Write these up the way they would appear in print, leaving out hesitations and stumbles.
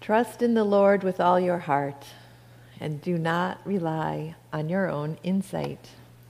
Trust in the Lord with all your heart, and do not rely on your own insight.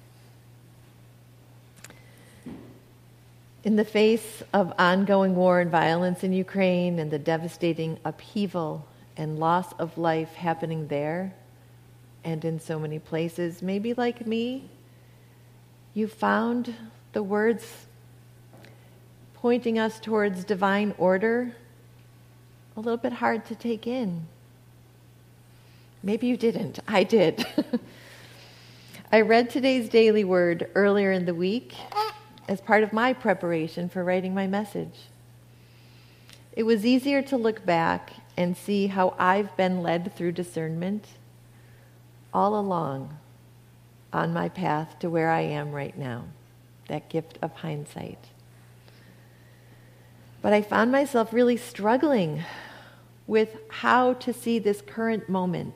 In the face of ongoing war and violence in Ukraine and the devastating upheaval and loss of life happening there and in so many places, maybe like me, you found the words pointing us towards divine order a little bit hard to take in. Maybe you didn't. I did. I read today's daily word earlier in the week as part of my preparation for writing my message. It was easier to look back and see how I've been led through discernment all along on my path to where I am right now, that gift of hindsight. But I found myself really struggling with how to see this current moment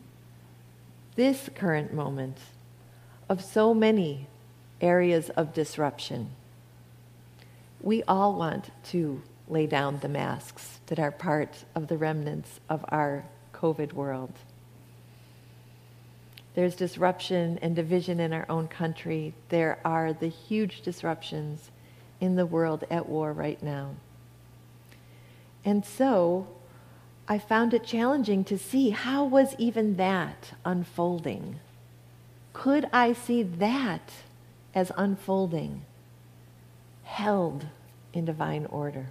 of so many areas of disruption. We all want to lay down the masks that are part of the remnants of our COVID world. There's disruption and division in our own country. There are the huge disruptions in the world at war right now. And so I found it challenging to see how was even that unfolding. Could I see that as unfolding, held in divine order?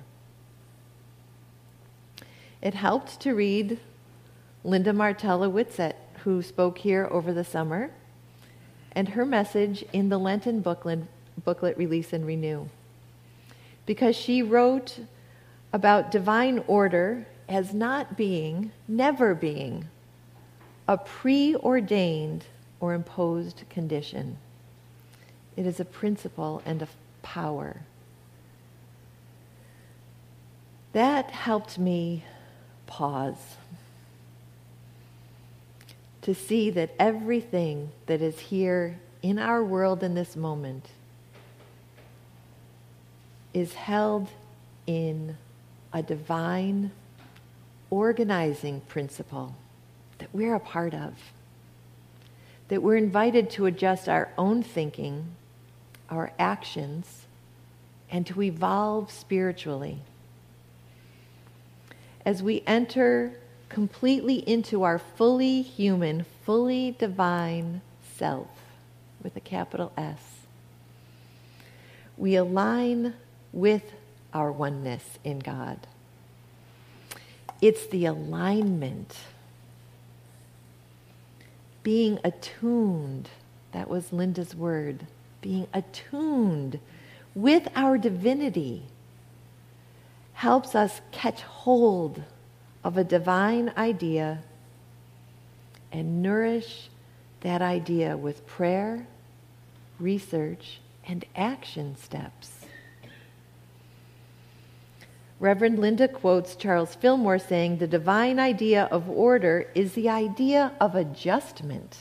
It helped to read Linda Martella Whitsett, who spoke here over the summer, and her message in the Lenten booklet Release and Renew. Because she wrote about divine order as never being, a preordained or imposed condition. It is a principle and a power. That helped me pause to see that everything that is here in our world in this moment is held in a divine organizing principle that we're a part of, that we're invited to adjust our own thinking, our actions, and to evolve spiritually. As we enter completely into our fully human, fully divine self, with a capital S, we align with our oneness in God. It's the alignment, being attuned, that was Linda's word, being attuned with our divinity helps us catch hold of a divine idea and nourish that idea with prayer, research, and action steps. Reverend Linda quotes Charles Fillmore saying, "The divine idea of order is the idea of adjustment."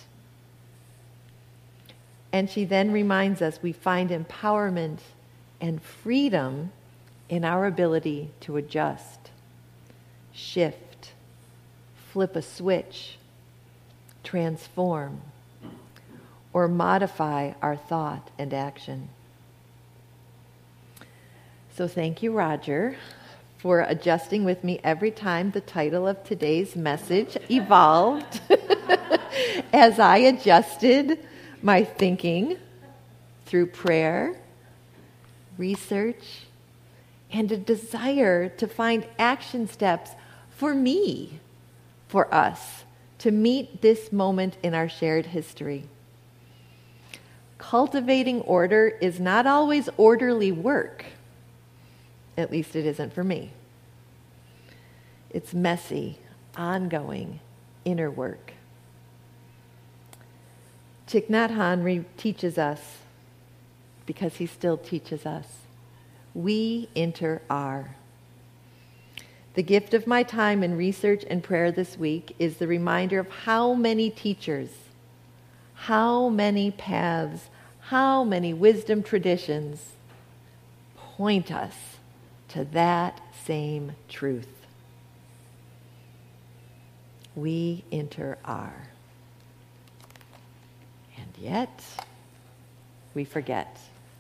And she then reminds us we find empowerment and freedom in our ability to adjust, shift, flip a switch, transform, or modify our thought and action. So thank you, Roger, for adjusting with me every time the title of today's message evolved as I adjusted my thinking through prayer, research, and a desire to find action steps for me, for us, to meet this moment in our shared history. Cultivating order is not always orderly work. At least it isn't for me. It's messy, ongoing, inner work. Thich Nhat Hanh teaches us, because he still teaches us, we enter our. The gift of my time in research and prayer this week is the reminder of how many teachers, how many paths, how many wisdom traditions point us to that same truth. we enter are. And yet, we forget.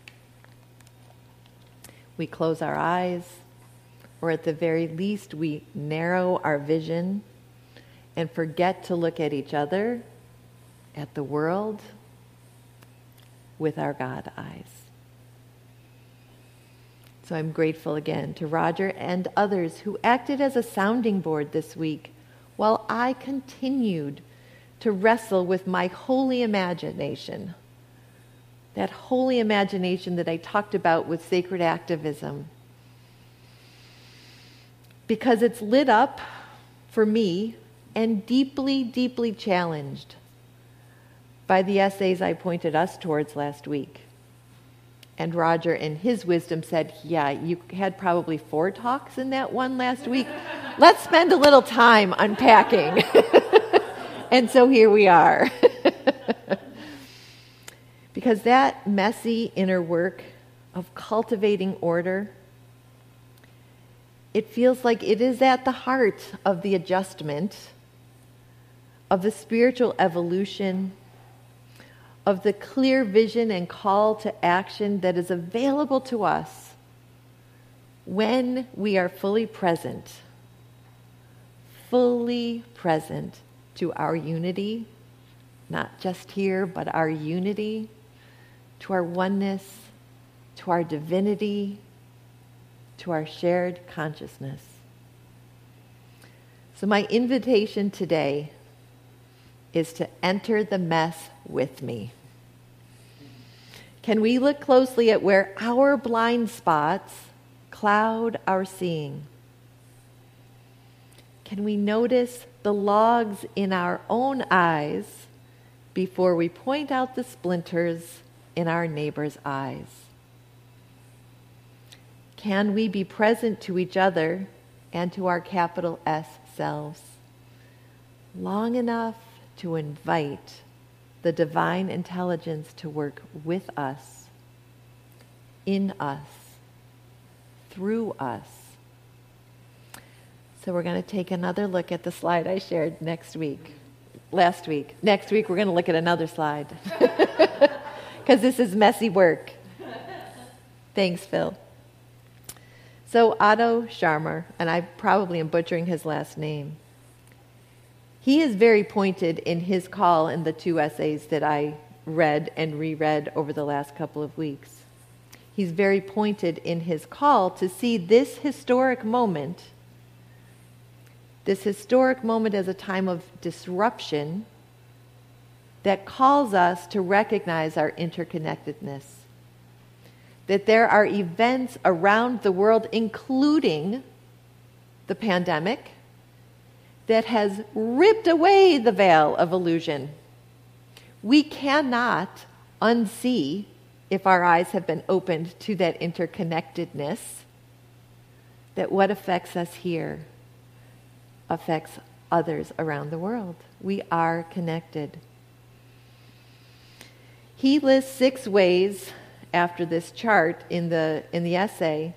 We close our eyes, or at the very least, we narrow our vision and forget to look at each other, at the world, with our God eyes. So I'm grateful again to Roger and others who acted as a sounding board this week while I continued to wrestle with my holy imagination. That holy imagination that I talked about with sacred activism. Because it's lit up for me and deeply, deeply challenged by the essays I pointed us towards last week. And Roger, in his wisdom, said, yeah, you had probably 4 talks in that one last week. Let's spend a little time unpacking. And so here we are. Because that messy inner work of cultivating order, it feels like it is at the heart of the adjustment, of the spiritual evolution, of the clear vision and call to action that is available to us when we are fully present to our unity, not just here, but our unity, to our oneness, to our divinity, to our shared consciousness. So my invitation today is to enter the mess with me. Can we look closely at where our blind spots cloud our seeing? Can we notice the logs in our own eyes before we point out the splinters in our neighbor's eyes? Can we be present to each other and to our capital S selves long enough to invite the divine intelligence to work with us, in us, through us? So we're going to take another look at the slide I shared last week. Next week we're going to look at another slide. Because this is messy work. Thanks, Phil. So Otto Scharmer, and I probably am butchering his last name, he is very pointed in his call in the 2 essays that I read and reread over the last couple of weeks. He's very pointed in his call to see this historic moment as a time of disruption that calls us to recognize our interconnectedness. That there are events around the world, including the pandemic, that has ripped away the veil of illusion. We cannot unsee, if our eyes have been opened to that interconnectedness, that what affects us here affects others around the world. We are connected. He lists 6 ways after this chart in the essay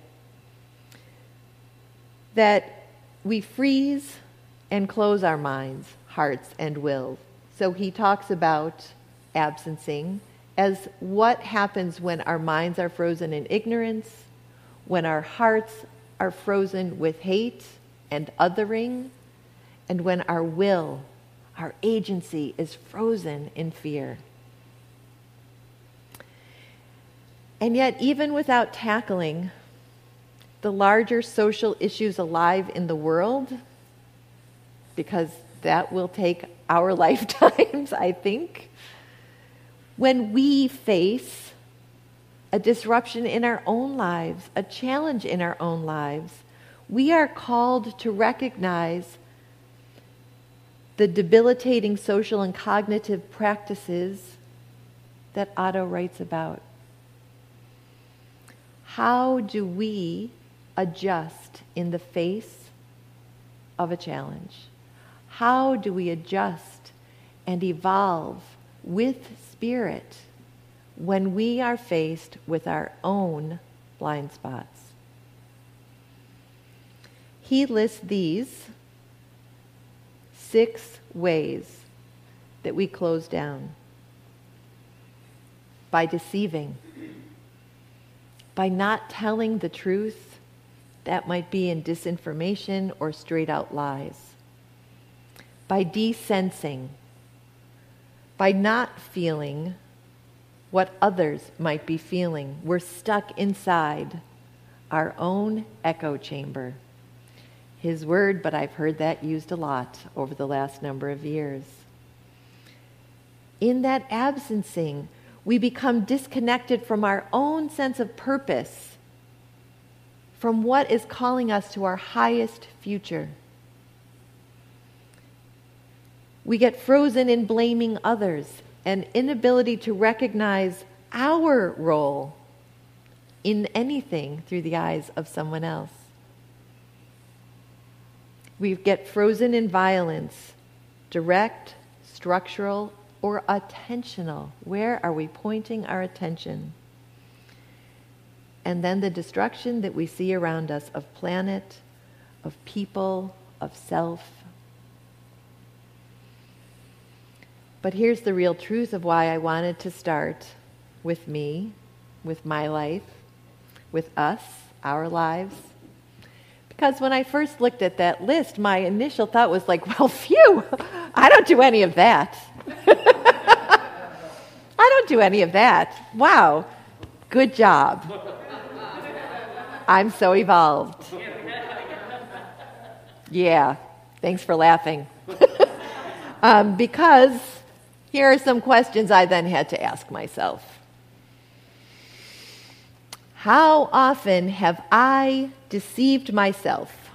that we freeze and close our minds, hearts, and wills. So he talks about absencing as what happens when our minds are frozen in ignorance, when our hearts are frozen with hate and othering, and when our will, our agency, is frozen in fear. And yet, even without tackling the larger social issues alive in the world, because that will take our lifetimes, I think, when we face a disruption in our own lives, a challenge in our own lives, we are called to recognize the debilitating social and cognitive practices that Otto writes about. How do we adjust in the face of a challenge? How do we adjust and evolve with spirit when we are faced with our own blind spots? He lists these 6 ways that we close down. By deceiving, by not telling the truth, that might be in disinformation or straight out lies. By desensing, by not feeling what others might be feeling. We're stuck inside our own echo chamber. His word, but I've heard that used a lot over the last number of years. In that absencing, we become disconnected from our own sense of purpose, from what is calling us to our highest future. We get frozen in blaming others, an inability to recognize our role in anything through the eyes of someone else. We get frozen in violence, direct, structural, or attentional. Where are we pointing our attention? And then the destruction that we see around us of planet, of people, of self. But here's the real truth of why I wanted to start with me, with my life, with us, our lives. Because when I first looked at that list, my initial thought was like, well, phew, I don't do any of that. I don't do any of that. Wow, good job. I'm so evolved. Yeah, thanks for laughing. Because here are some questions I then had to ask myself. How often have I deceived myself?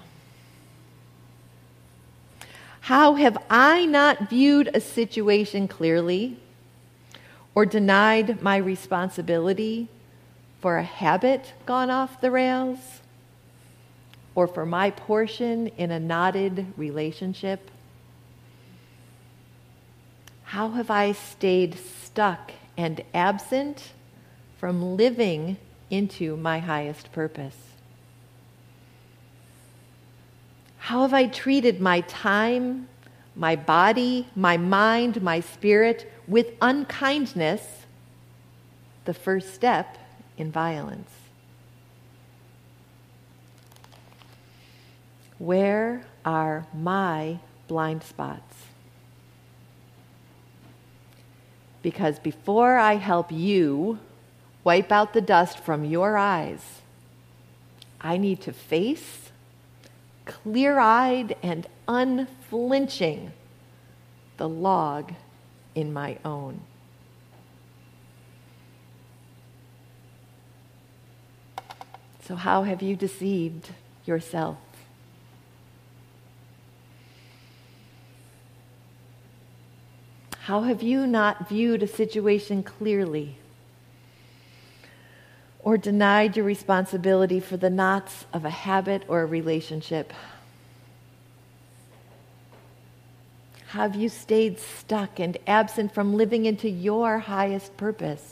How have I not viewed a situation clearly or denied my responsibility for a habit gone off the rails or for my portion in a knotted relationship? How have I stayed stuck and absent from living into my highest purpose? How have I treated my time, my body, my mind, my spirit with unkindness, the first step in violence? Where are my blind spots? Because before I help you wipe out the dust from your eyes, I need to face, clear-eyed and unflinching, the log in my own. So how have you deceived yourself? How have you not viewed a situation clearly or denied your responsibility for the knots of a habit or a relationship? Have you stayed stuck and absent from living into your highest purpose?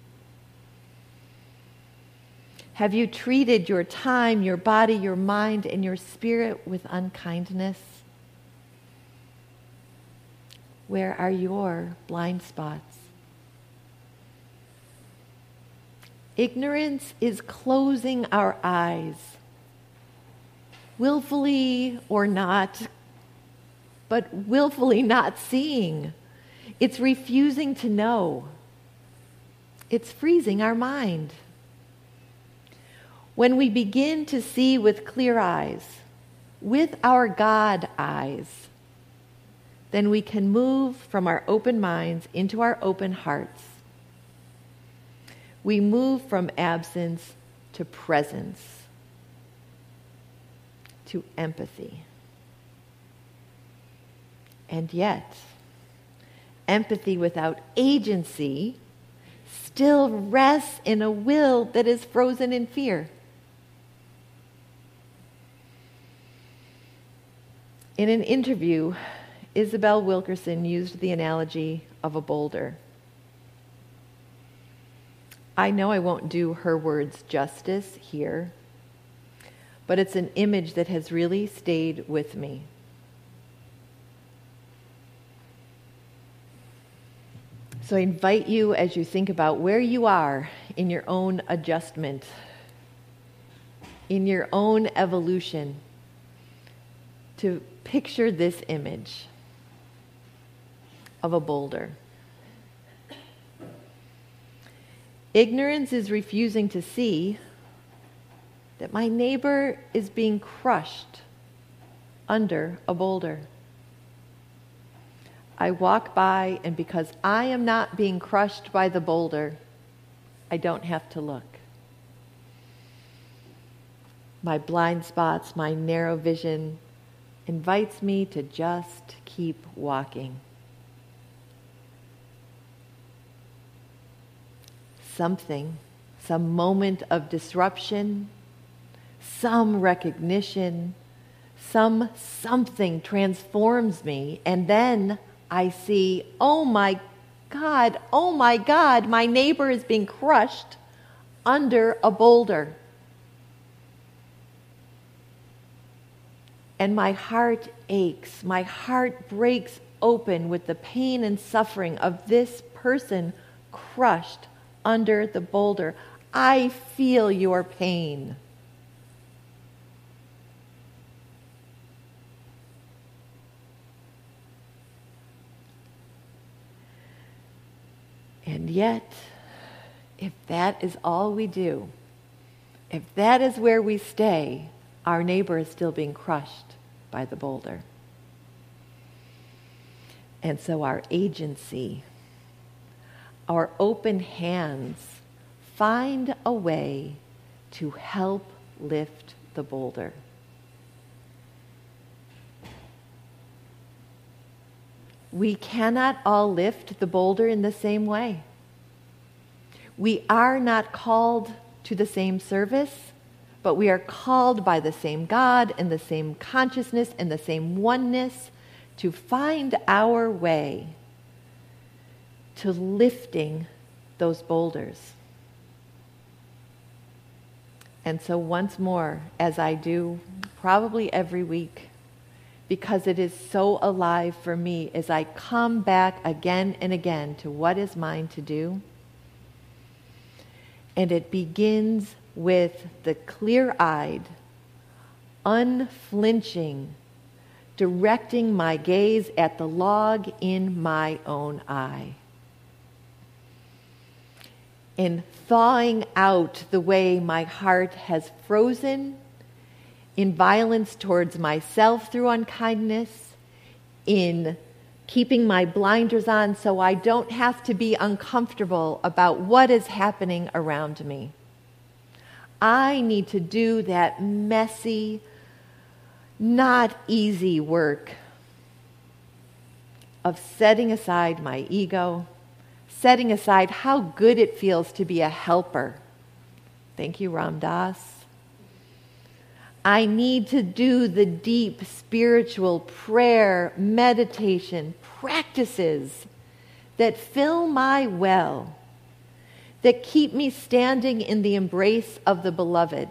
Have you treated your time, your body, your mind, and your spirit with unkindness? Where are your blind spots? Ignorance is closing our eyes, willfully or not, but willfully not seeing. It's refusing to know. It's freezing our mind. When we begin to see with clear eyes, with our God eyes, then we can move from our open minds into our open hearts. We move from absence to presence, to empathy. And yet, empathy without agency still rests in a will that is frozen in fear. In an interview, Isabel Wilkerson used the analogy of a boulder. I know I won't do her words justice here, but it's an image that has really stayed with me. So I invite you, as you think about where you are in your own adjustment, in your own evolution, to picture this image of a boulder. Ignorance is refusing to see that my neighbor is being crushed under a boulder. I walk by, and because I am not being crushed by the boulder, I don't have to look. My blind spots, my narrow vision invites me to just keep walking. Some moment of disruption, some recognition, something transforms me, and then I see, oh my God, my neighbor is being crushed under a boulder. And my heart aches, my heart breaks open with the pain and suffering of this person crushed under the boulder. I feel your pain. And yet, if that is all we do, if that is where we stay, our neighbor is still being crushed by the boulder. And so our agency, our open hands, find a way to help lift the boulder. We cannot all lift the boulder in the same way. We are not called to the same service, but we are called by the same God and the same consciousness and the same oneness to find our way to lifting those boulders. And so once more, as I do probably every week, because it is so alive for me as I come back again and again to what is mine to do. And it begins with the clear-eyed, unflinching, directing my gaze at the log in my own eye. In thawing out the way my heart has frozen in violence towards myself through unkindness, in keeping my blinders on so I don't have to be uncomfortable about what is happening around me. I need to do that messy, not easy work of setting aside my ego, setting aside how good it feels to be a helper. Thank you, Ram Dass. I need to do the deep spiritual prayer, meditation, practices that fill my well, that keep me standing in the embrace of the beloved,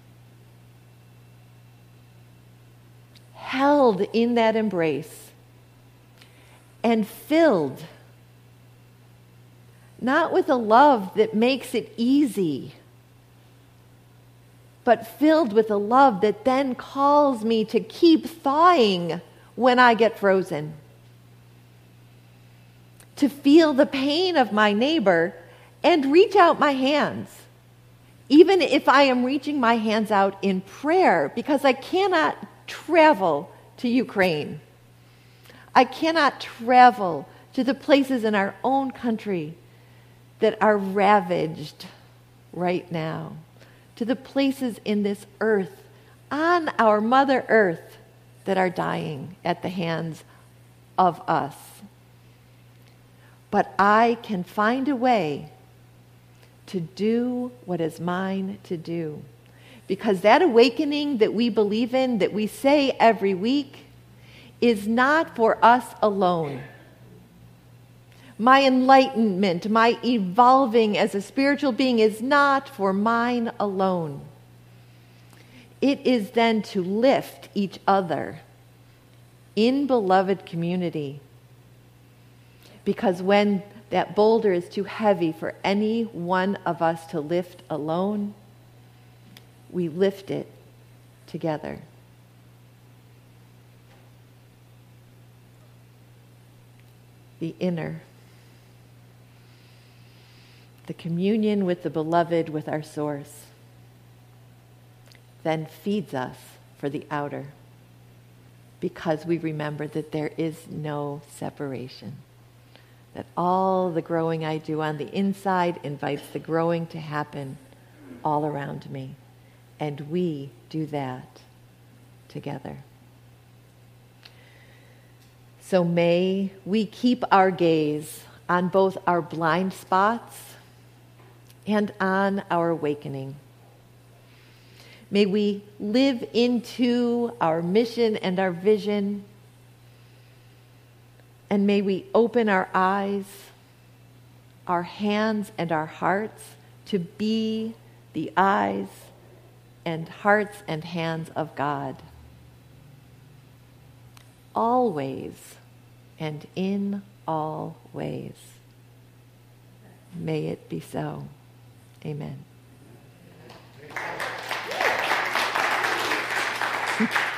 held in that embrace and filled, not with a love that makes it easy, but filled with a love that then calls me to keep thawing when I get frozen. To feel the pain of my neighbor and reach out my hands, even if I am reaching my hands out in prayer, because I cannot travel to Ukraine. I cannot travel to the places in our own country that are ravaged right now, to the places in this earth, on our Mother Earth, that are dying at the hands of us. But I can find a way to do what is mine to do. Because that awakening that we believe in, that we say every week, is not for us alone. My enlightenment, my evolving as a spiritual being is not for mine alone. It is then to lift each other in beloved community. Because when that boulder is too heavy for any one of us to lift alone, we lift it together. The inner, the communion with the beloved, with our source, then feeds us for the outer, because we remember that there is no separation, that all the growing I do on the inside invites the growing to happen all around me, and we do that together. So may we keep our gaze on both our blind spots and on our awakening. May we live into our mission and our vision, and may we open our eyes, our hands, and our hearts to be the eyes and hearts and hands of God. Always and in all ways. May it be so. Amen.